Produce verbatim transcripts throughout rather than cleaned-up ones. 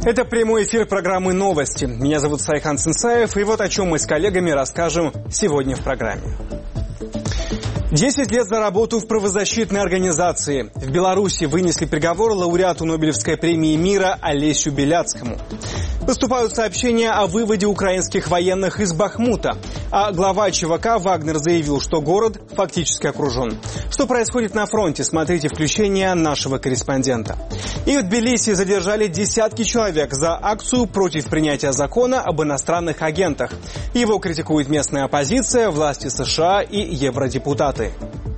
Это прямой эфир программы «Новости». Меня зовут Сайхан Сенсаев, и вот о чем мы с коллегами расскажем сегодня в программе. Десять лет за работу в правозащитной организации. В Беларуси вынесли приговор лауреату Нобелевской премии мира Олесю Беляцкому. Поступают сообщения о выводе украинских военных из Бахмута. А глава ЧВК Вагнер заявил, что город фактически окружен. Что происходит на фронте, смотрите включение нашего корреспондента. И в Тбилиси задержали десятки человек за акцию против принятия закона об иностранных агентах. Его критикует местная оппозиция, власти США и евродепутаты.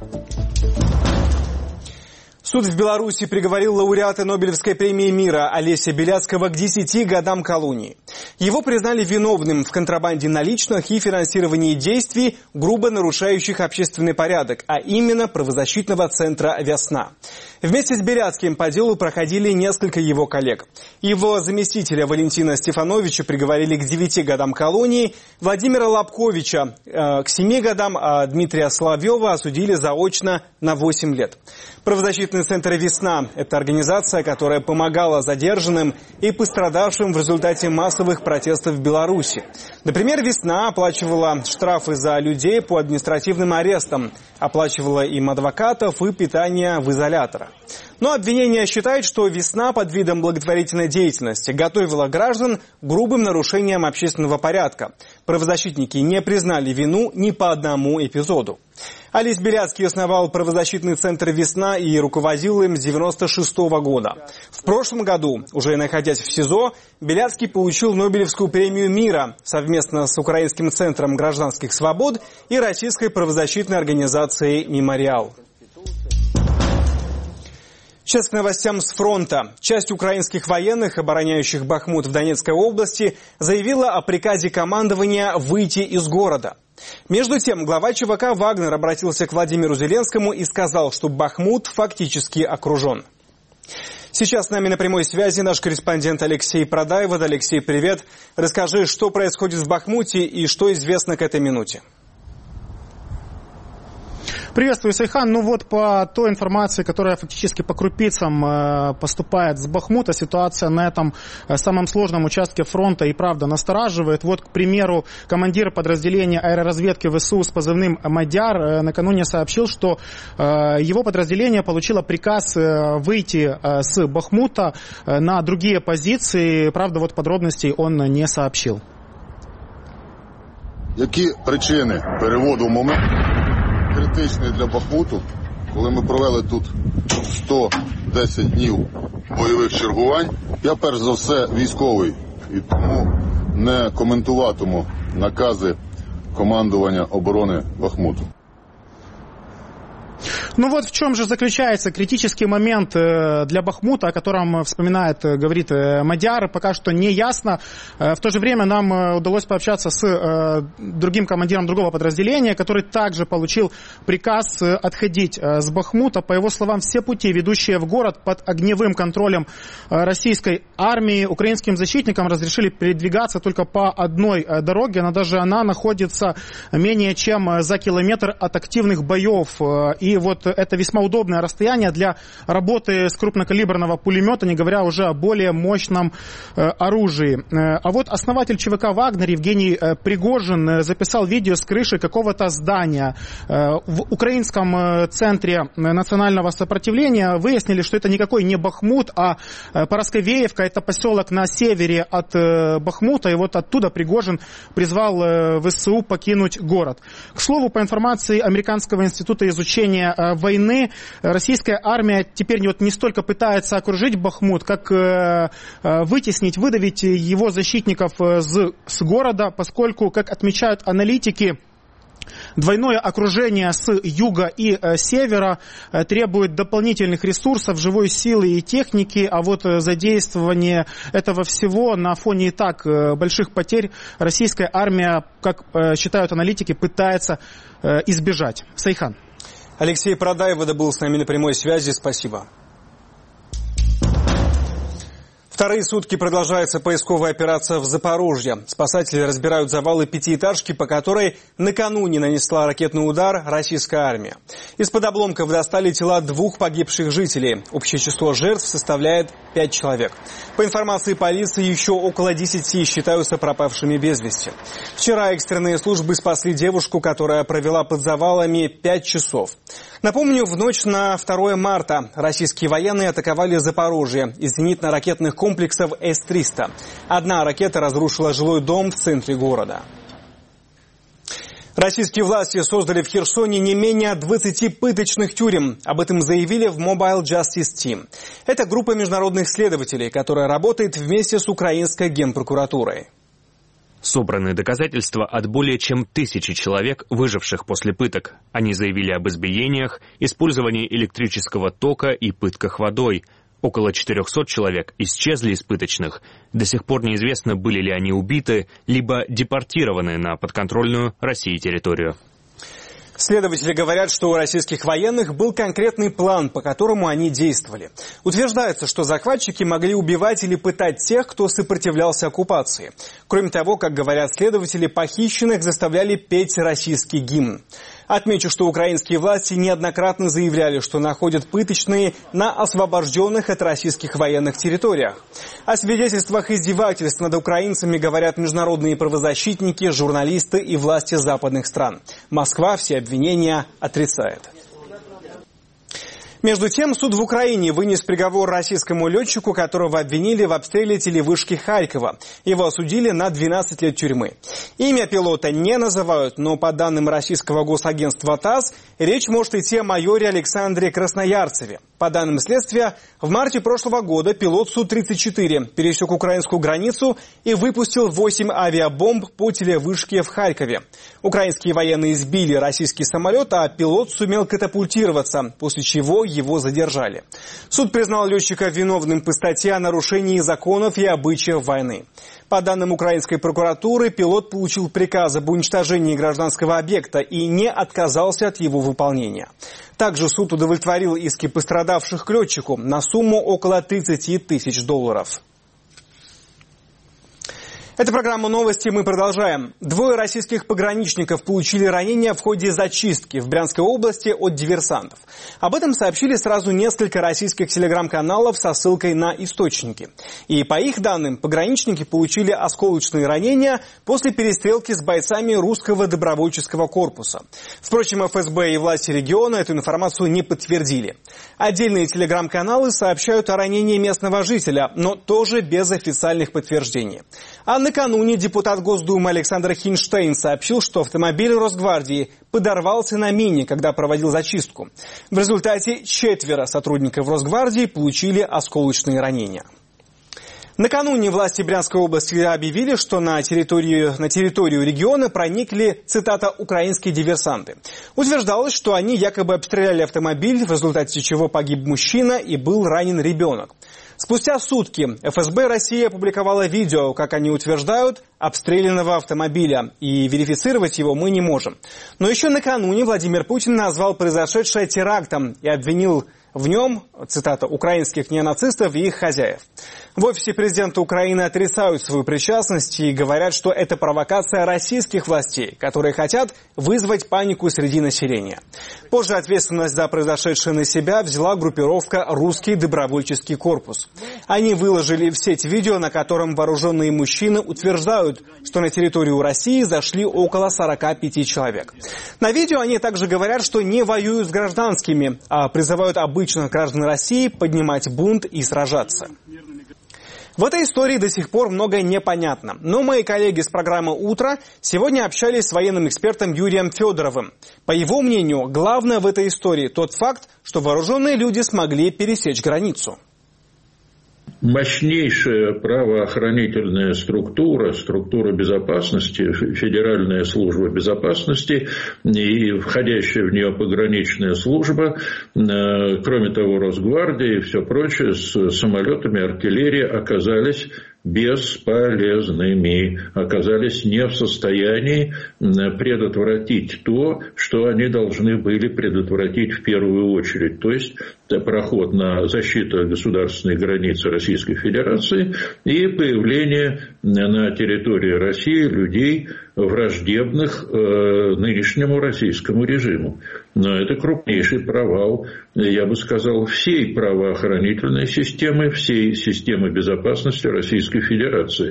Суд в Беларуси приговорил лауреата Нобелевской премии мира Олеся Беляцкого к десяти годам колонии. Его признали виновным в контрабанде наличных и финансировании действий, грубо нарушающих общественный порядок, а именно правозащитного центра «Весна». Вместе с Беляцким по делу проходили несколько его коллег. Его заместителя Валентина Стефановича приговорили к девяти годам колонии, Владимира Лобковича э, к семи годам, а Дмитрия Соловьева осудили заочно на восемь лет. Правозащитный центр «Весна» – это организация, которая помогала задержанным и пострадавшим в результате массовых протестов в Беларуси. Например, «Весна» оплачивала штрафы за людей по административным арестам, оплачивала им адвокатов и питание в изоляторах. Но обвинение считает, что «Весна» под видом благотворительной деятельности готовила граждан к грубым нарушениям общественного порядка. Правозащитники не признали вину ни по одному эпизоду. Олесь Беляцкий основал правозащитный центр «Весна» и руководил им с девяносто шестого года. В прошлом году, уже находясь в СИЗО, Беляцкий получил Нобелевскую премию мира совместно с Украинским центром гражданских свобод и российской правозащитной организацией «Мемориал». Сейчас к новостям с фронта. Часть украинских военных, обороняющих Бахмут в Донецкой области, заявила о приказе командования выйти из города. Между тем, глава ЧВК Вагнер обратился к Владимиру Зеленскому и сказал, что Бахмут фактически окружен. Сейчас с нами на прямой связи наш корреспондент Алексей Продаев. Алексей, привет. Расскажи, что происходит в Бахмуте и что известно к этой минуте. Приветствую, Сайхан. Ну вот по той информации, которая фактически по крупицам э, поступает с Бахмута, ситуация на этом э, самом сложном участке фронта и правда настораживает. Вот, к примеру, командир подразделения аэроразведки ВСУ с позывным «Мадяр» э, накануне сообщил, что э, его подразделение получило приказ э, выйти э, с Бахмута э, на другие позиции. Правда, вот подробностей он не сообщил. Які причини переводу момент критичний для Бахмуту, коли ми провели тут сто десять днів бойових чергувань? Я перш за все військовий і тому не коментуватиму накази командування оборони Бахмуту. Ну вот в чем же заключается критический момент для Бахмута, о котором вспоминает, говорит Мадяр, пока что не ясно. В то же время нам удалось пообщаться с другим командиром другого подразделения, который также получил приказ отходить с Бахмута. По его словам, все пути, ведущие в город, под огневым контролем российской армии. Украинским защитникам разрешили передвигаться только по одной дороге, но даже она находится менее чем за километр от активных боев. И вот это весьма удобное расстояние для работы с крупнокалиберного пулемета, не говоря уже о более мощном э, оружии. Э, а вот основатель ЧВК «Вагнер» Евгений э, Пригожин записал видео с крыши какого-то здания. Э, в украинском э, центре национального сопротивления выяснили, что это никакой не Бахмут, а э, Поросковеевка, это поселок на севере от э, Бахмута, и вот оттуда Пригожин призвал э, ВСУ покинуть город. К слову, по информации Американского института изучения войны, российская армия теперь вот не столько пытается окружить Бахмут, как э, вытеснить, выдавить его защитников с, с города, поскольку, как отмечают аналитики, двойное окружение с юга и э, севера э, требует дополнительных ресурсов, живой силы и техники, а вот э, задействование этого всего на фоне и так э, больших потерь российская армия, как э, считают аналитики, пытается э, избежать. Сайхан. Алексей Продаев был с нами на прямой связи. Спасибо. Вторые сутки продолжается поисковая операция в Запорожье. Спасатели разбирают завалы пятиэтажки, по которой накануне нанесла ракетный удар российская армия. Из-под обломков достали тела двух погибших жителей. Общее число жертв составляет пять человек. По информации полиции, еще около десяти считаются пропавшими без вести. Вчера экстренные службы спасли девушку, которая провела под завалами пять часов. Напомню, в ночь на второе марта российские военные атаковали Запорожье из зенитно-ракетных комплексов эс триста. Одна ракета разрушила жилой дом в центре города. Российские власти создали в Херсоне не менее двадцати пыточных тюрем. Об этом заявили в Mobile Justice Team. Это группа международных следователей, которая работает вместе с украинской генпрокуратурой. Собраны доказательства от более чем тысячи человек, выживших после пыток. Они заявили об избиениях, использовании электрического тока и пытках водой. Около четырехсот человек исчезли из пыточных. До сих пор неизвестно, были ли они убиты, либо депортированы на подконтрольную России территорию. Следователи говорят, что у российских военных был конкретный план, по которому они действовали. Утверждается, что захватчики могли убивать или пытать тех, кто сопротивлялся оккупации. Кроме того, как говорят следователи, похищенных заставляли петь российский гимн. Отмечу, что украинские власти неоднократно заявляли, что находят пыточные на освобожденных от российских военных территориях. О свидетельствах издевательств над украинцами говорят международные правозащитники, журналисты и власти западных стран. Москва все обвинения отрицает. Между тем, суд в Украине вынес приговор российскому летчику, которого обвинили в обстреле телевышки Харькова. Его осудили на двенадцать лет тюрьмы. Имя пилота не называют, но по данным российского госагентства ТАСС, речь может идти о майоре Александре Красноярцеве. По данным следствия, в марте прошлого года пилот Су тридцать четыре пересек украинскую границу и выпустил восемь авиабомб по телевышке в Харькове. Украинские военные сбили российский самолет, а пилот сумел катапультироваться, после чего его задержали. Суд признал летчика виновным по статье о нарушении законов и обычаев войны. По данным украинской прокуратуры, пилот получил приказ об уничтожении гражданского объекта и не отказался от его выполнения. Также суд удовлетворил иски пострадавших к летчику на сумму около тридцати тысяч долларов. Это программа «Новости». Мы продолжаем. Двое российских пограничников получили ранения в ходе зачистки в Брянской области от диверсантов. Об этом сообщили сразу несколько российских телеграм-каналов со ссылкой на источники. И по их данным, пограничники получили осколочные ранения после перестрелки с бойцами русского добровольческого корпуса. Впрочем, эф эс бэ и власти региона эту информацию не подтвердили. Отдельные телеграм-каналы сообщают о ранении местного жителя, но тоже без официальных подтверждений. А накануне депутат Госдумы Александр Хинштейн сообщил, что автомобиль Росгвардии подорвался на мине, когда проводил зачистку. В результате четверо сотрудников Росгвардии получили осколочные ранения. Накануне власти Брянской области объявили, что на территорию, на территорию региона проникли, цитата, «украинские диверсанты». Утверждалось, что они якобы обстреляли автомобиль, в результате чего погиб мужчина и был ранен ребенок. Спустя сутки эф эс бэ России опубликовала видео, как они утверждают, обстрелянного автомобиля, и верифицировать его мы не можем. Но еще накануне Владимир Путин назвал произошедшее терактом и обвинил в нем, цитата, «украинских неонацистов и их хозяев». В офисе президента Украины отрицают свою причастность и говорят, что это провокация российских властей, которые хотят вызвать панику среди населения. Позже ответственность за произошедшее на себя взяла группировка «Русский добровольческий корпус». Они выложили в сеть видео, на котором вооруженные мужчины утверждают, что на территорию России зашли около сорока пяти человек. На видео они также говорят, что не воюют с гражданскими, а призывают обычных граждан России поднимать бунт и сражаться. В этой истории до сих пор многое непонятно. Но мои коллеги с программы «Утро» сегодня общались с военным экспертом Юрием Федоровым. По его мнению, главное в этой истории тот факт, что вооруженные люди смогли пересечь границу. Мощнейшая правоохранительная структура, структура безопасности, Федеральная служба безопасности и входящая в нее пограничная служба, кроме того, Росгвардия и все прочее, с самолетами, артиллерией оказались бесполезными, оказались не в состоянии предотвратить то, что они должны были предотвратить в первую очередь, то есть проход на защиту государственной границы Российской Федерации и появление на территории России людей, враждебных э, нынешнему российскому режиму. Но это крупнейший провал, я бы сказал, всей правоохранительной системы, всей системы безопасности Российской Федерации.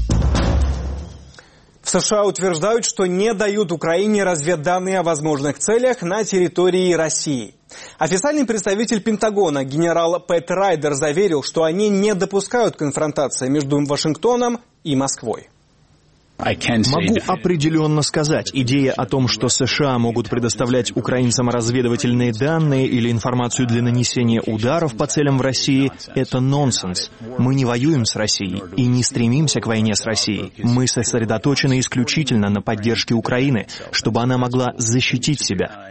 В США утверждают, что не дают Украине разведданные о возможных целях на территории России. Официальный представитель Пентагона генерал Пэт Райдер заверил, что они не допускают конфронтации между Вашингтоном и Москвой. Могу определенно сказать, идея о том, что США могут предоставлять украинцам разведывательные данные или информацию для нанесения ударов по целям в России, это нонсенс. Мы не воюем с Россией и не стремимся к войне с Россией. Мы сосредоточены исключительно на поддержке Украины, чтобы она могла защитить себя.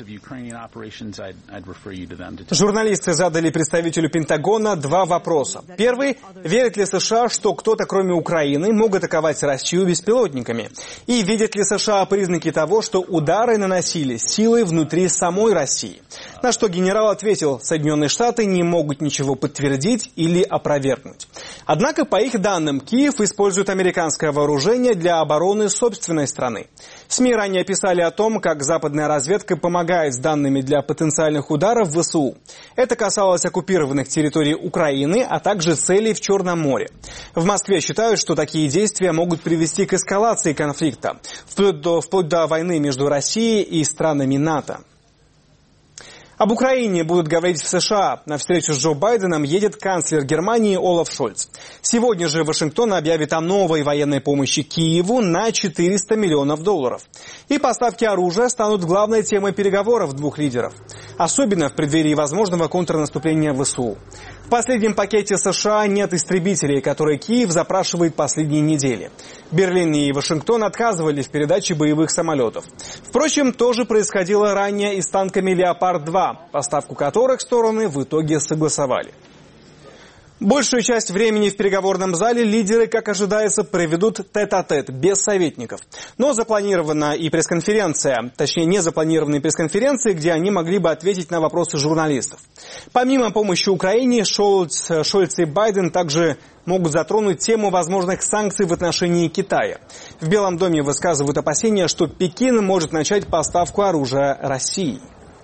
Журналисты задали представителю Пентагона два вопроса. Первый. Верит ли США, что кто-то, кроме Украины, мог атаковать Россию беспилотниками? И видят ли США признаки того, что удары наносили силой внутри самой России? На что генерал ответил, Соединенные Штаты не могут ничего подтвердить или опровергнуть. Однако, по их данным, Киев использует американское вооружение для обороны собственной страны. СМИ ранее писали о том, как западная разведка помогает с данными для потенциальных ударов в ВСУ. Это касалось оккупированных территорий Украины, а также целей в Черном море. В Москве считают, что такие действия могут привести к эскалации конфликта, вплоть до, вплоть до войны между Россией и странами НАТО. Об Украине будут говорить в США. На встречу с Джо Байденом едет канцлер Германии Олаф Шольц. Сегодня же Вашингтон объявит о новой военной помощи Киеву на четыреста миллионов долларов. И поставки оружия станут главной темой переговоров двух лидеров. Особенно в преддверии возможного контрнаступления ВСУ. В последнем пакете США нет истребителей, которые Киев запрашивает последние недели. Берлин и Вашингтон отказывали в передаче боевых самолетов. Впрочем, то же происходило ранее и с танками «Леопард-два», поставку которых стороны в итоге согласовали. Большую часть времени в переговорном зале лидеры, как ожидается, проведут тет-а-тет, без советников. Но запланирована и пресс-конференция, точнее не запланированные пресс-конференции, где они могли бы ответить на вопросы журналистов. Помимо помощи Украине, Шольц, Шольц и Байден также могут затронуть тему возможных санкций в отношении Китая. В Белом доме высказывают опасения, что Пекин может начать поставку оружия России.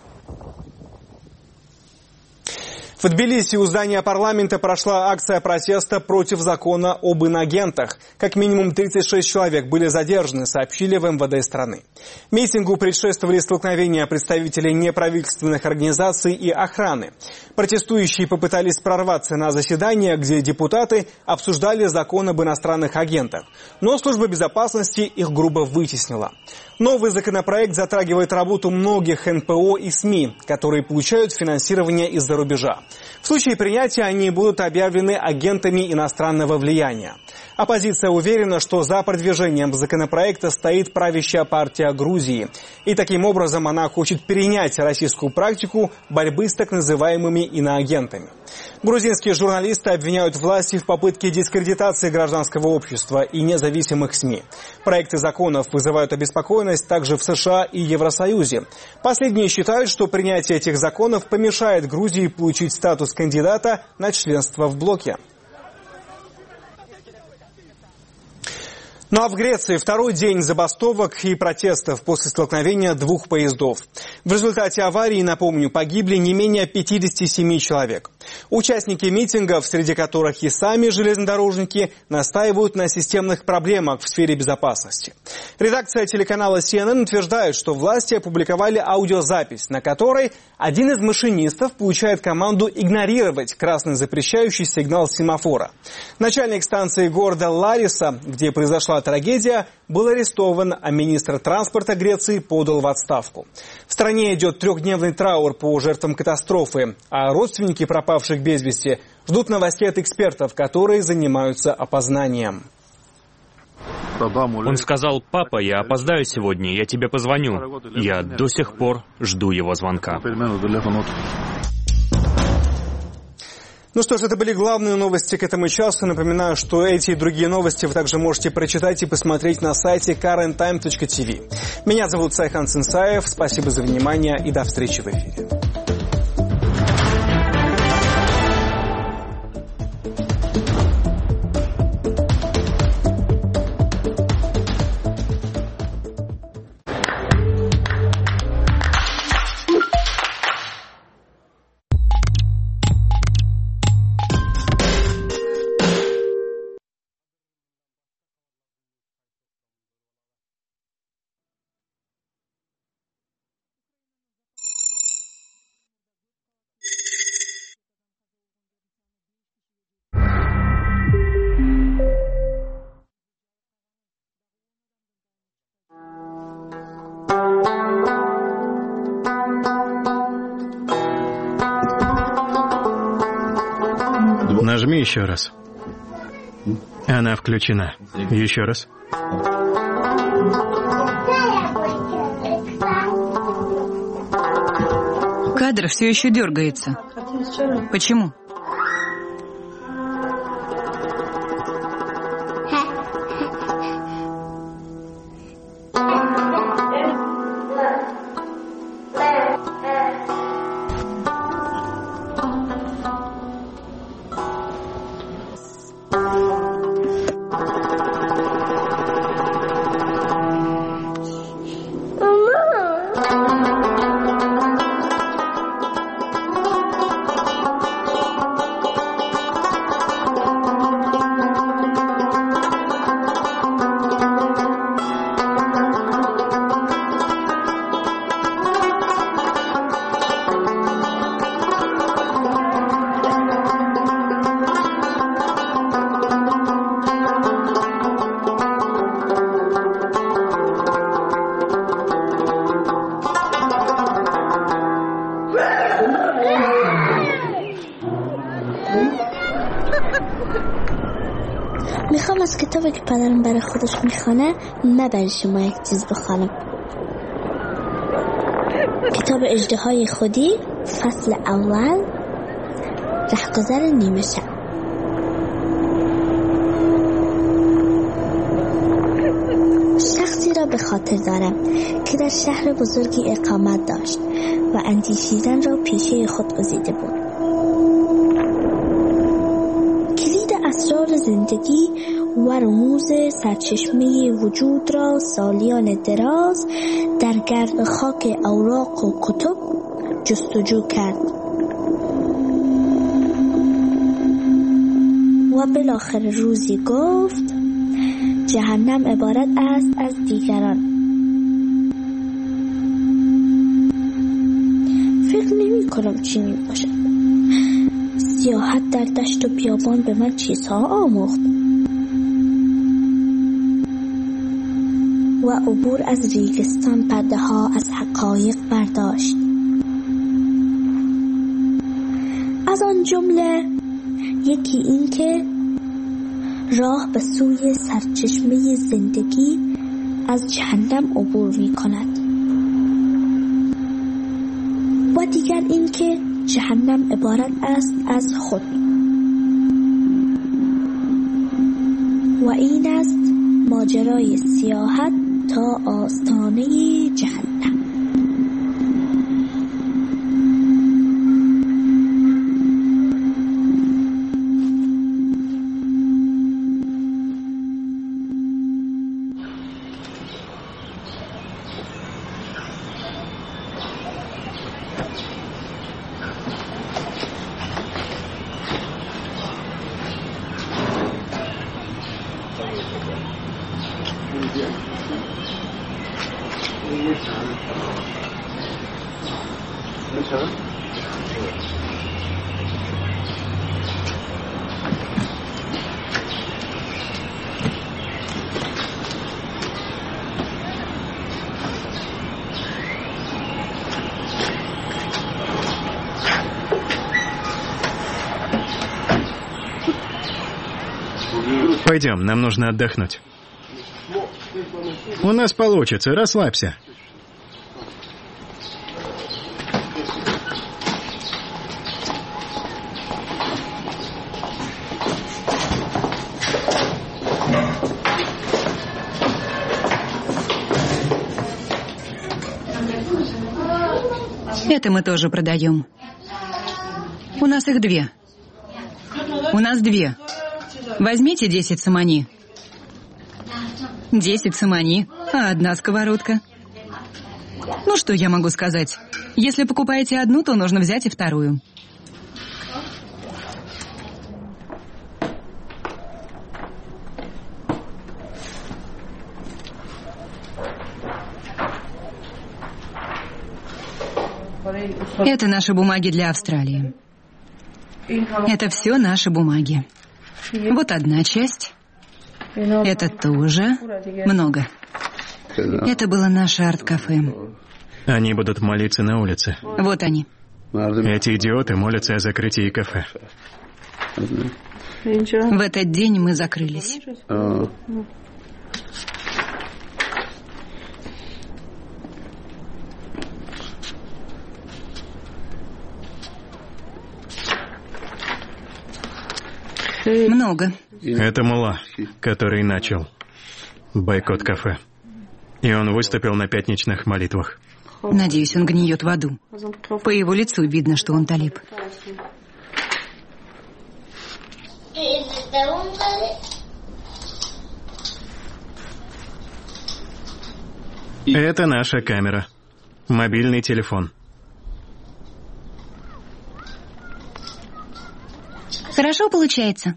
В Тбилиси у здания парламента прошла акция протеста против закона об инагентах. Как минимум тридцать шесть человек были задержаны, сообщили в эм вэ дэ страны. Митингу предшествовали столкновения представителей неправительственных организаций и охраны. Протестующие попытались прорваться на заседание, где депутаты обсуждали закон об иностранных агентах. Но служба безопасности их грубо вытеснила. Новый законопроект затрагивает работу многих эн пэ о и СМИ, которые получают финансирование из-за рубежа. В случае принятия они будут объявлены агентами иностранного влияния. Оппозиция уверена, что за продвижением законопроекта стоит правящая партия Грузии. И таким образом она хочет перенять российскую практику борьбы с так называемыми иноагентами. Грузинские журналисты обвиняют власти в попытке дискредитации гражданского общества и независимых СМИ. Проекты законов вызывают обеспокоенность также в США и Евросоюзе. Последние считают, что принятие этих законов помешает Грузии получить статус кандидата на членство в блоке. Ну а в Греции второй день забастовок и протестов после столкновения двух поездов. В результате аварии, напомню, погибли не менее пятьдесят семь человек. Участники митингов, среди которых и сами железнодорожники, настаивают на системных проблемах в сфере безопасности. Редакция телеканала си эн эн утверждает, что власти опубликовали аудиозапись, на которой один из машинистов получает команду игнорировать красный запрещающий сигнал семафора. Начальник станции города Лариса, где произошла трагедия, был арестован, а министр транспорта Греции подал в отставку. В стране идет трехдневный траур по жертвам катастрофы, а родственники пропавших без вести ждут новостей от экспертов, которые занимаются опознанием. Он сказал: «Папа, я опоздаю сегодня, я тебе позвоню». Я до сих пор жду его звонка. Ну что ж, это были главные новости к этому часу. Напоминаю, что эти и другие новости вы также можете прочитать и посмотреть на сайте карен тайм точка ти ви. Меня зовут Сайхан Цинцаев. Спасибо за внимание и до встречи в эфире. Нажми еще раз. Она включена. Еще раз. Кадр все еще дергается. Почему? میخوام از کتابی که پدرم برای خودش میخونه نه برای شما یک چیز بخونم. کتاب اژدهای خودی فصل اول رهگذر نیمه شب. شخصی را به خاطر دارم که در شهر بزرگی اقامت داشت و اندیشیدن را پیشه خود گزیده بود. اسرار زندگی و رموز سرچشمه وجود را سالیان دراز در گرد خاک اوراق و کتب جستجو کرد و بالاخره روزی گفت جهنم عبارت است از دیگران. فکر نمی کنم چنین باشد. سیاحت در دشت و بیابان به من چیزها آموخت و عبور از ریگستان پرده ها از حقایق برداشت. از آن جمله یکی این که راه به سوی سرچشمه زندگی از جهنم عبور می کند و دیگر این که جهنم عبارت است از خود و این است ماجرای سیاحت تا آستانه جهنم. Пойдем, нам нужно отдохнуть. У нас получится, расслабься. Это мы тоже продаем. У нас их две. У нас две. Возьмите десять самани. Десять самани, а одна сковородка. Ну, что я могу сказать? Если покупаете одну, то нужно взять и вторую. Это наши бумаги для Австралии. Это все наши бумаги. Вот одна часть. Это тоже много. Это было наше арт-кафе. Они будут молиться на улице. Вот они. Эти идиоты молятся о закрытии кафе. В этот день мы закрылись. Много. Это Мулла, который начал бойкот кафе. И он выступил на пятничных молитвах. Надеюсь, он гниет в аду. По его лицу видно, что он талиб. Это наша камера. Мобильный телефон. Хорошо получается.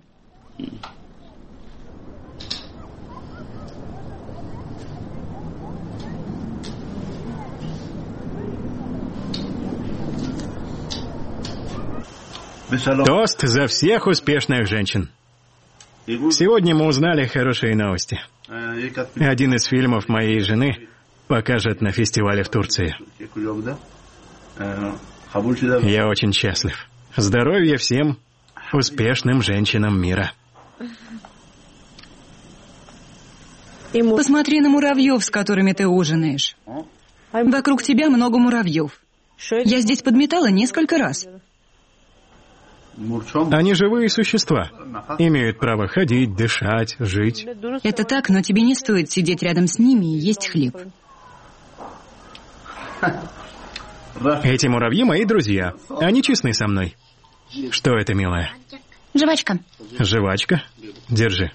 Тост за всех успешных женщин. Сегодня мы узнали хорошие новости. Один из фильмов моей жены покажет на фестивале в Турции. Я очень счастлив. Здоровья всем успешным женщинам мира. Посмотри на муравьев, с которыми ты ужинаешь. Вокруг тебя много муравьев. Я здесь подметала несколько раз. Они живые существа. Имеют право ходить, дышать, жить. Это так, но тебе не стоит сидеть рядом с ними и есть хлеб. Эти муравьи мои друзья. Они честны со мной. Что это, милая? Жвачка. Жвачка? Держи.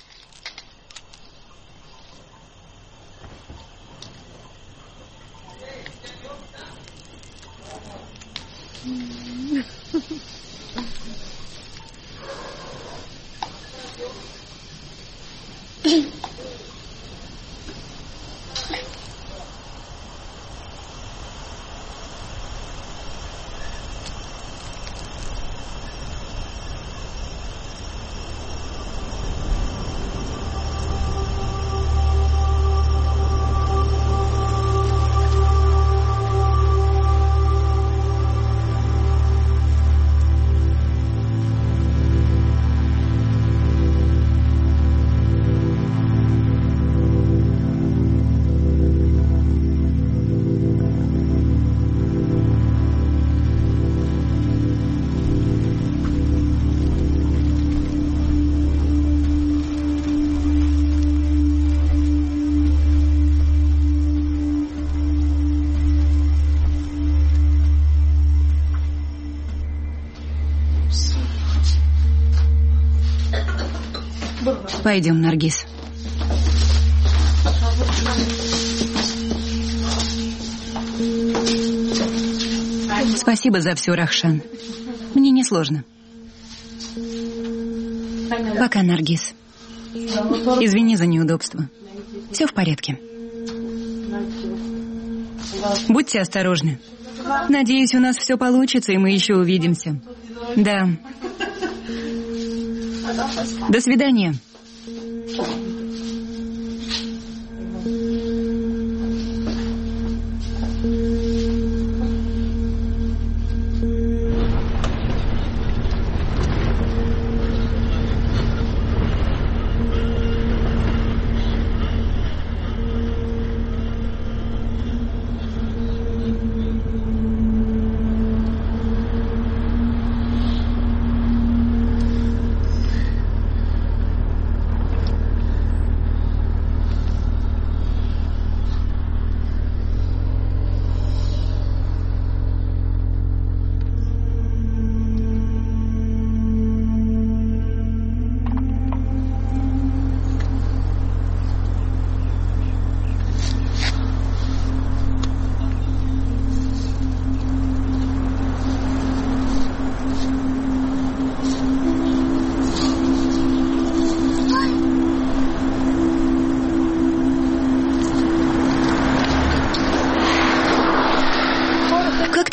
Пойдем, Наргиз. Спасибо за все, Рахшан. Мне несложно. Пока, Наргиз. Извини за неудобство. Все в порядке. Будьте осторожны. Надеюсь, у нас все получится, и мы еще увидимся. Да. До свидания.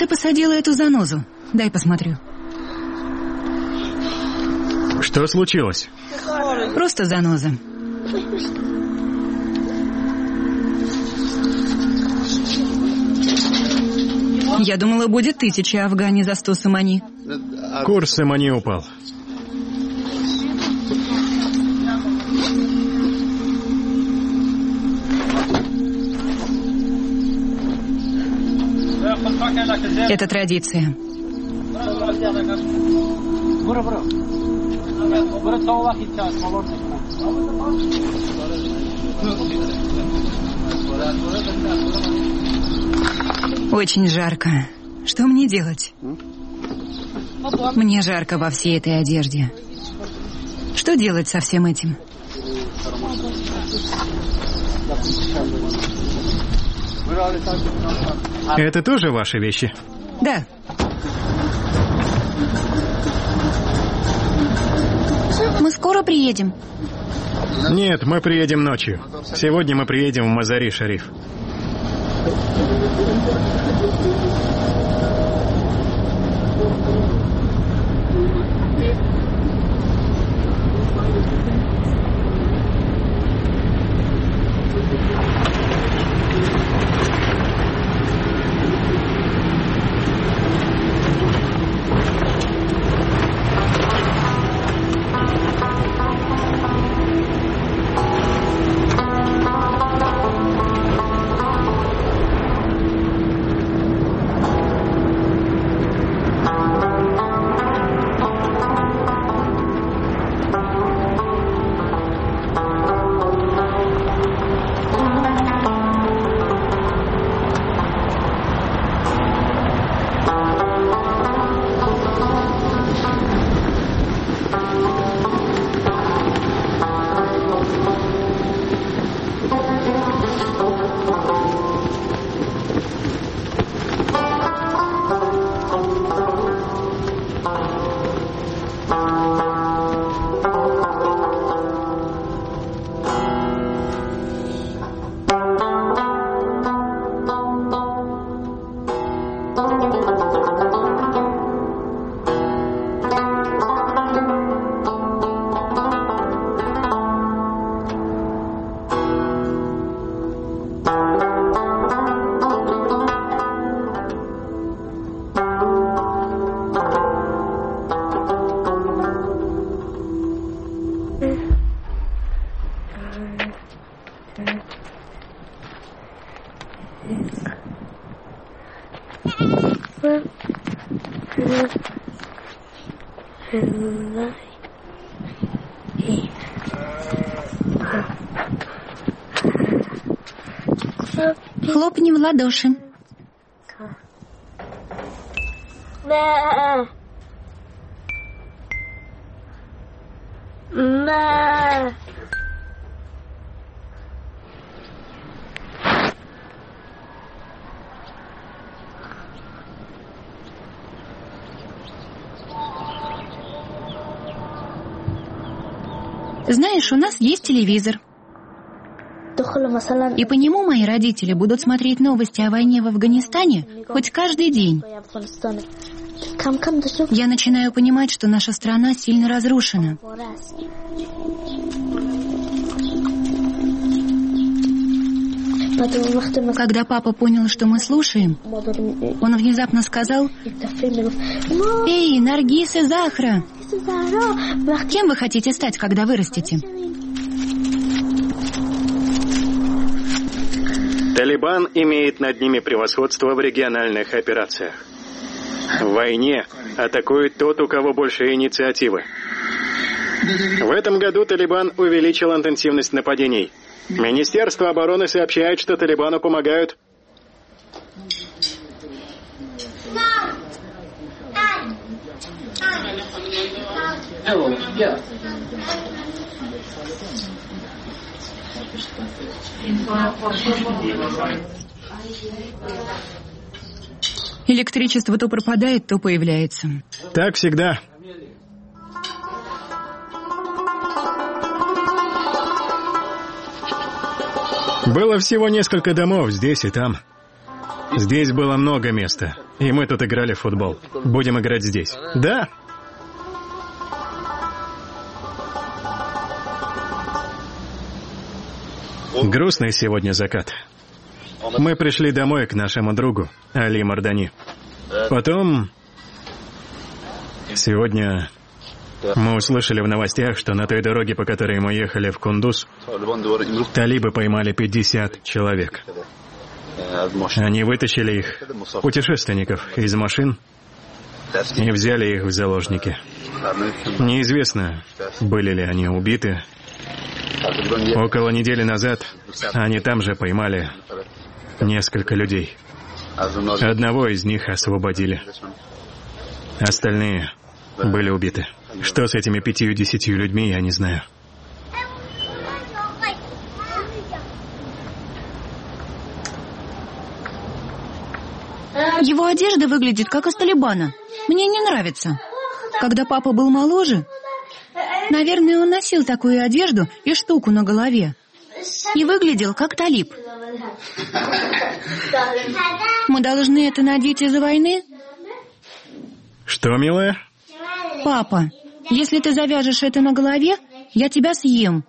ты посадила эту занозу? Дай посмотрю. Что случилось? Просто заноза. Я думала, будет тысяча афгани за сто сомани. Курс сомани упал. Это традиция. Очень жарко. Что мне делать? Мне жарко во всей этой одежде. Что делать со всем этим? Это тоже ваши вещи? Да. Мы скоро приедем? Нет, мы приедем ночью. Сегодня мы приедем в Мазари-Шариф. Хлопни в ладоши. Мэ. Мэ. Знаешь, у нас есть телевизор. И по нему мои родители будут смотреть новости о войне в Афганистане хоть каждый день. Я начинаю понимать, что наша страна сильно разрушена. Когда папа понял, что мы слушаем, он внезапно сказал: «Эй, Наргиз и Захра, кем вы хотите стать, когда вырастете?» Талибан имеет над ними превосходство в региональных операциях. В войне атакует тот, у кого больше инициативы. В этом году Талибан увеличил интенсивность нападений. Министерство обороны сообщает, что Талибану помогают Электричество то пропадает, то появляется. Так всегда. Было всего несколько домов здесь и там. Здесь было много места. и мы тут играли в футбол. Будем играть здесь. Да. Грустный сегодня закат. Мы пришли домой к нашему другу, Али Мардани. Потом... Сегодня мы услышали в новостях, что на той дороге, по которой мы ехали в Кундуз, талибы поймали пятьдесят человек. Они вытащили их, путешественников, из машин и взяли их в заложники. Неизвестно, были ли они убиты. Около недели назад они там же поймали несколько людей. Одного из них освободили. Остальные были убиты. Что с этими пятью-десятью людьми, я не знаю. Его одежда выглядит как из Талибана. Мне не нравится. Когда папа был моложе, наверное, он носил такую одежду и штуку на голове. И выглядел как талиб. Мы должны это надеть из-за войны? Что, милая? Папа, если ты завяжешь это на голове, я тебя съем.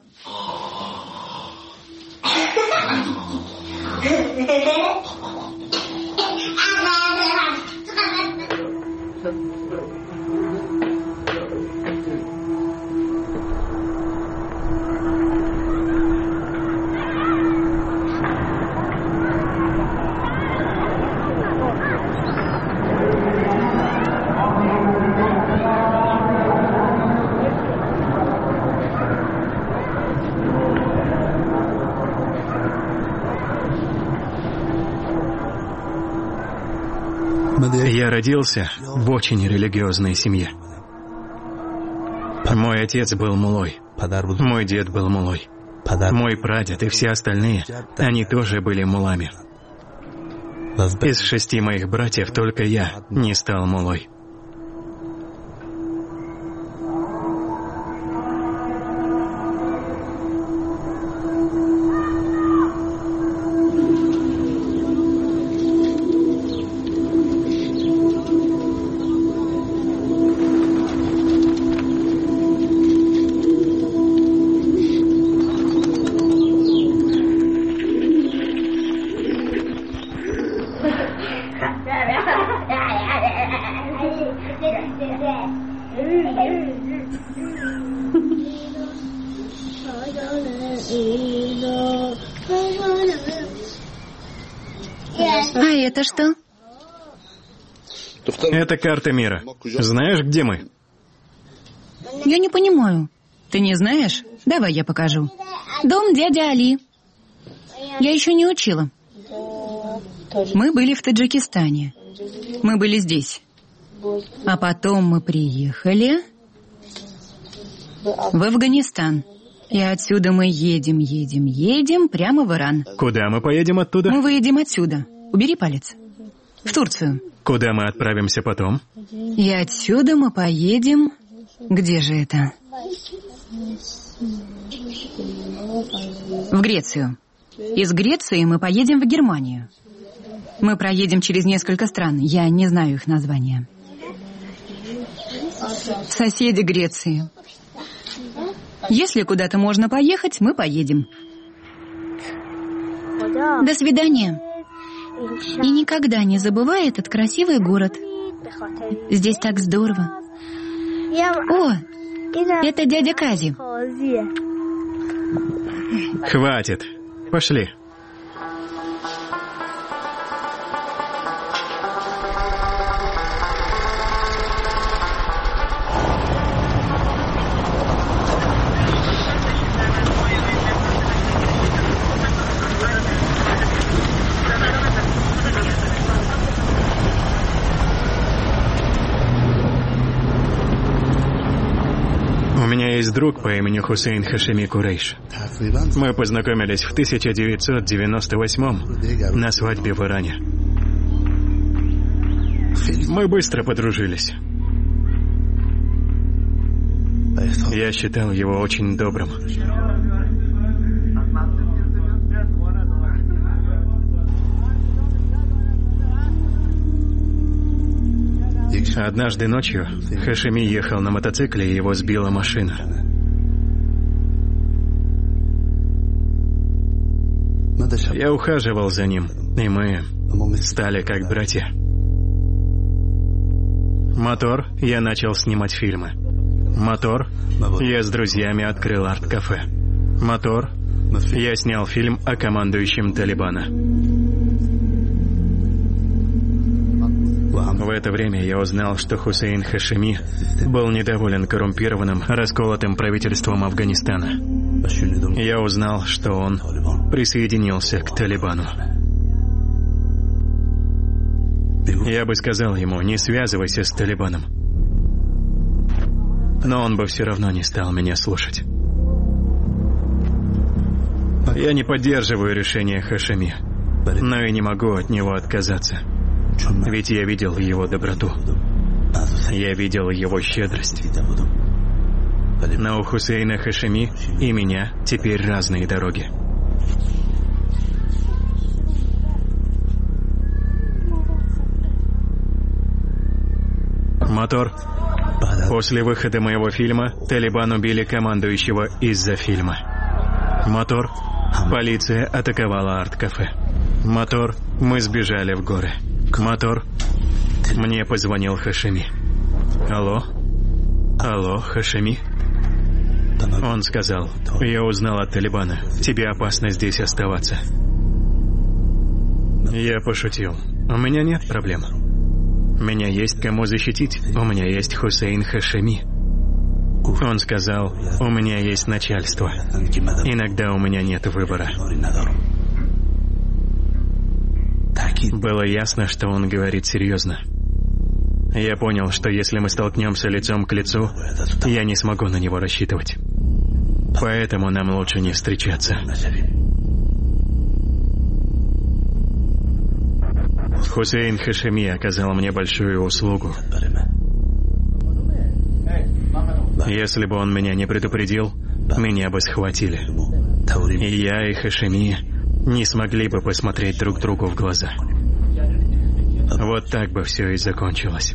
Я родился в очень религиозной семье. Мой отец был муллой. Мой дед был муллой. Мой прадед и все остальные, они тоже были муллами. Из шести моих братьев только я не стал муллой. А это что? Это карта мира. Знаешь, где мы? Я не понимаю. Ты не знаешь? Давай я покажу. Дом дяди Али. Я еще не учила. Мы были в Таджикистане. Мы были здесь. А потом мы приехали в Афганистан. И отсюда мы едем, едем, едем прямо в Иран. Куда мы поедем оттуда? Мы выедем отсюда. Убери палец. В Турцию. Куда мы отправимся потом? И отсюда мы поедем... Где же это? В Грецию. Из Греции мы поедем в Германию. Мы проедем через несколько стран. Я не знаю их названия. Соседи Греции. Если куда-то можно поехать, мы поедем. До свидания. И никогда не забывай этот красивый город. Здесь так здорово. О, это дядя Кази. Хватит. Пошли. У меня есть друг по имени Хусейн Хашими Курейш. Мы познакомились в тысяча девятьсот девяносто восьмом на свадьбе в Иране. Мы быстро подружились. Я считал его очень добрым. Однажды ночью Хашеми ехал на мотоцикле, и его сбила машина. Я ухаживал за ним, и мы стали как братья. Мотор, я начал снимать фильмы. Мотор, я с друзьями открыл арт-кафе. Мотор, я снял фильм о командующем Талибана. В это время я узнал, что Хусейн Хашеми был недоволен коррумпированным, расколотым правительством Афганистана. Я узнал, что он присоединился к Талибану. Я бы сказал ему: не связывайся с Талибаном. Но он бы все равно не стал меня слушать. Я не поддерживаю решение Хашеми, но и не могу от него отказаться. Ведь я видел его доброту. Я видел его щедрость. Но у Хусейна Хашеми и меня теперь разные дороги. Мотор. После выхода моего фильма Талибан убили командующего из-за фильма. Мотор. Полиция атаковала арт-кафе. Мотор. Мы сбежали в горы. Мотор. Мне позвонил Хашеми. Алло? Алло, Хашеми? Он сказал: я узнал от Талибана. Тебе опасно здесь оставаться. Я пошутил. У меня нет проблем. Меня есть кому защитить. У меня есть Хусейн Хашеми. Он сказал: у меня есть начальство. Иногда у меня нет выбора. Было ясно, что он говорит серьезно. Я понял, что если мы столкнемся лицом к лицу, я не смогу на него рассчитывать. Поэтому нам лучше не встречаться. Хусейн Хашеми оказал мне большую услугу. Если бы он меня не предупредил, меня бы схватили. И я, и Хашеми не смогли бы посмотреть друг другу в глаза. Вот так бы все и закончилось.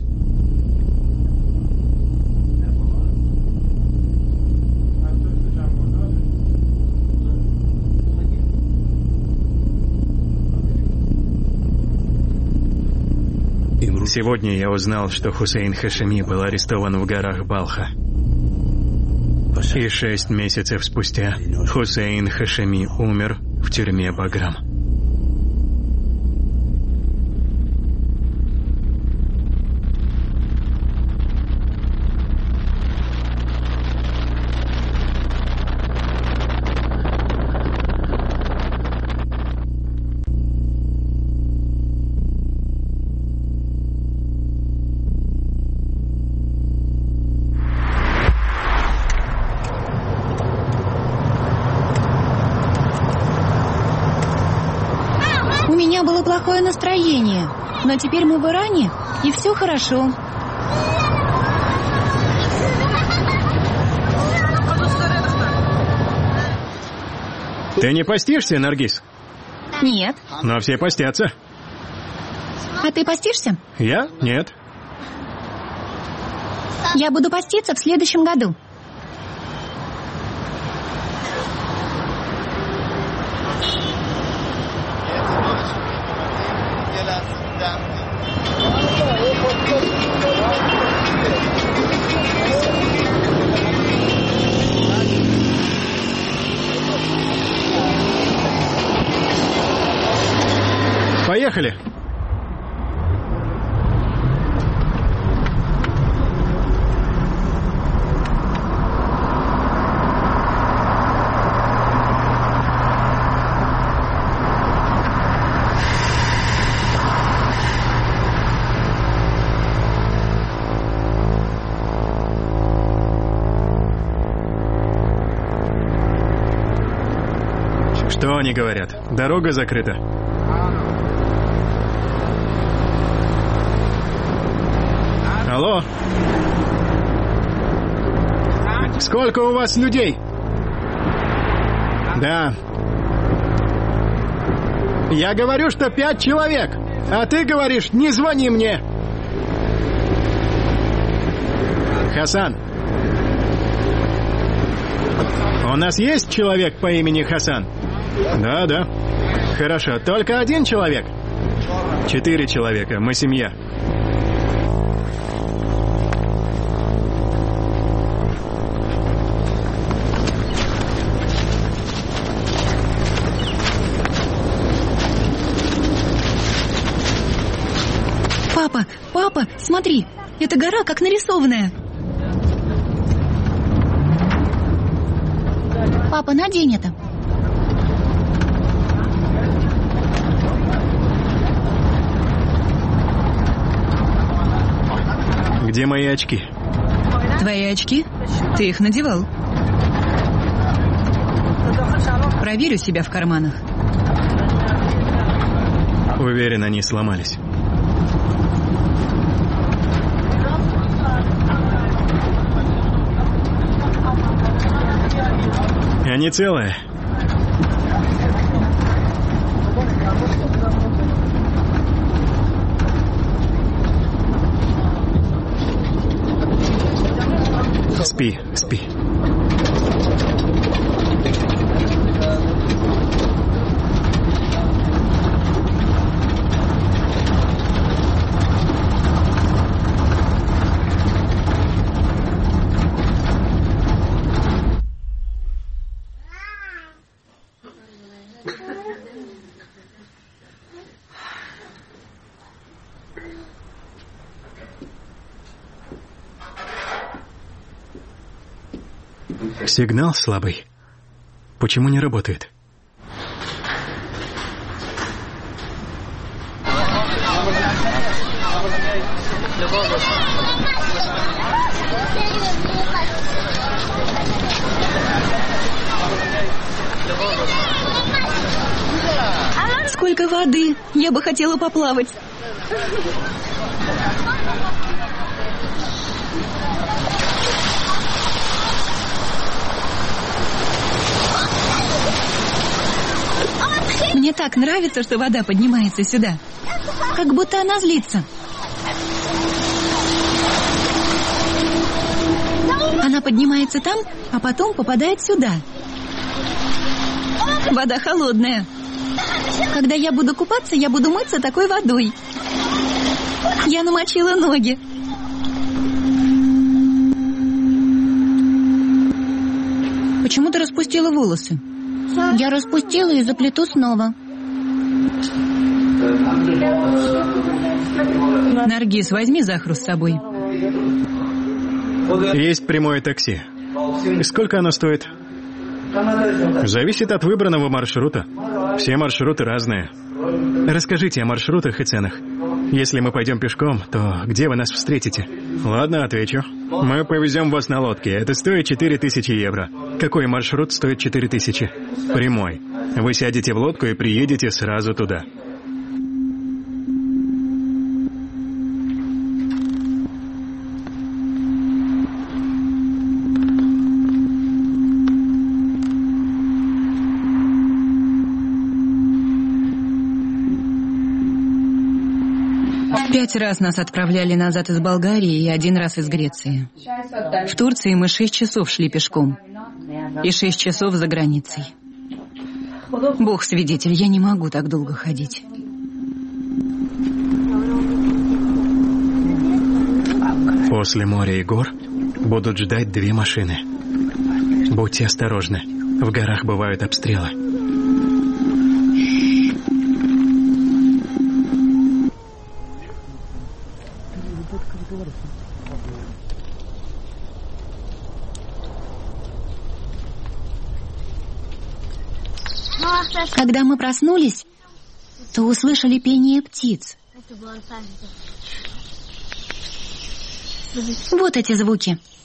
Сегодня я узнал, что Хусейн Хашеми был арестован в горах Балха. И шесть месяцев спустя Хусейн Хашеми умер в тюрьме Баграм. Плохое настроение, но теперь мы в Иране, и все хорошо. Ты не постишься, Наргиз? Нет. Но все постятся. А ты постишься? Я? Нет. Я буду поститься в следующем году. Поехали. Что они говорят? Дорога закрыта. Алло? Сколько у вас людей? Да. Я говорю, что пять человек, а ты говоришь: не звони мне. Хасан. У нас есть человек по имени Хасан? Да, да. Хорошо, только один человек? Четыре человека, мы семья. Папа, папа, смотри, эта гора как нарисованная. Папа, надень это. Где мои очки? Твои очки? Ты их надевал. Проверю себя в карманах. Уверен, они сломались. Они целые? Спи, спи. Сигнал слабый. Почему не работает? Сколько воды! Я бы хотела поплавать. Мне так нравится, что вода поднимается сюда. Как будто она злится. Она поднимается там, а потом попадает сюда. Вода холодная. Когда я буду купаться, я буду мыться такой водой. Я намочила ноги. Почему ты распустила волосы? Я распустила и заплету снова. Наргиз, возьми Захру с собой. Есть прямое такси. И сколько оно стоит? Зависит от выбранного маршрута. Все маршруты разные. Расскажите о маршрутах и ценах. Если мы пойдем пешком, то где вы нас встретите? Ладно, отвечу. Мы повезем вас на лодке. Это стоит четыре тысячи евро. Какой маршрут стоит четыре тысячи? Прямой. Вы сядете в лодку и приедете сразу туда. Пять раз нас отправляли назад из Болгарии и один раз из Греции. В Турции мы шесть часов шли пешком. И шесть часов за границей. Бог свидетель, я не могу так долго ходить. После моря и гор будут ждать две машины. Будьте осторожны. В горах бывают обстрелы. Когда мы проснулись, то услышали пение птиц. Вот эти звуки.